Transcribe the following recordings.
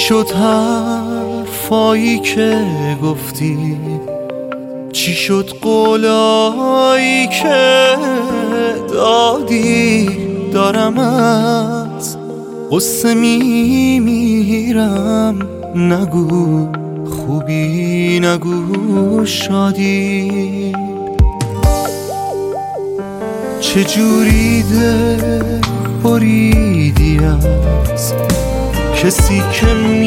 شد حرفایی که گفتی؟ چی شد قولایی که دادی؟ دارم از قصه میمیرم، نگو خوبی نگو شادی. چجوری دل بریدی از کسی که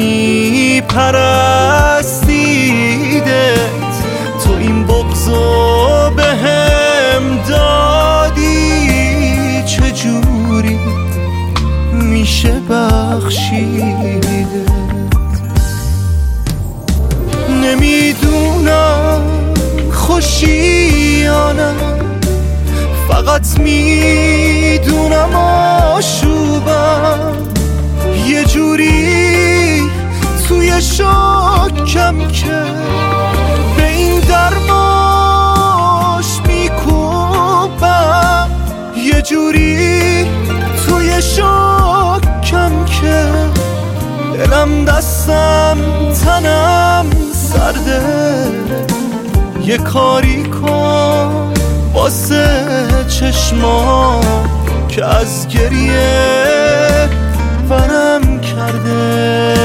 میپرستیدت؟ تو این بغضو بهم دادی، چجوری میشه بخشیدت؟ نمیدونم خوشی یا نه، فقط میدونم آشوبم یه جوری توی شکم که به این درماش میکوبم، یه جوری توی شکم که دلم دستم تنم سرده. یه کاری کن واسه چشمام که از گریه ورم کرده.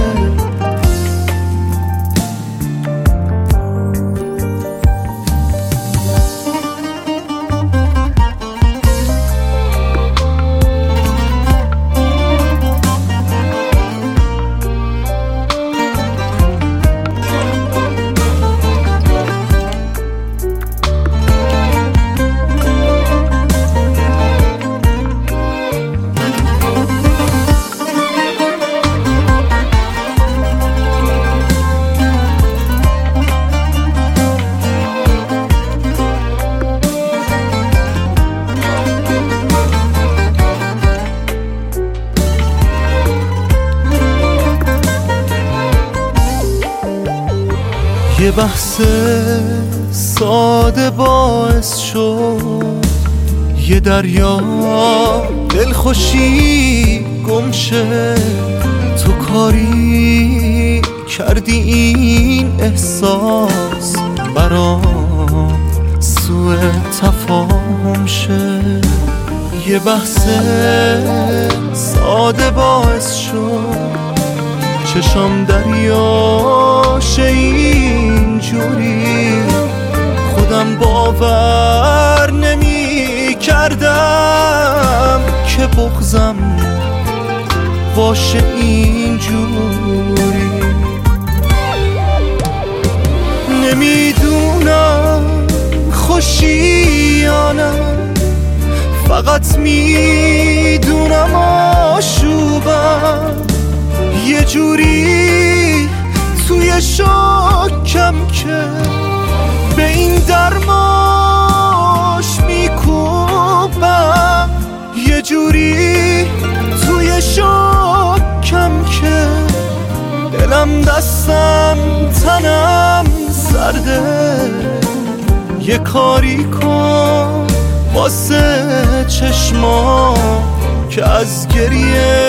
یه بحث ساده باعث شد یه دریا دلخوشی گمشه. تو کاری کردی این احساس برام سوء تفاهم شه. یه بحث ساده باعث شد چشام دریاشه اینجوری. خودم باور نمی کردم که بغضم باشه اینجوری. نمیدونم خوشی یا نه، فقط میدونم آشوبم یه جوری توی شکم که به این درماش میکوبم، یه جوری توی شکم که دلم دستم تنم سرده. یه کاری کن واسه چشمام که از گریه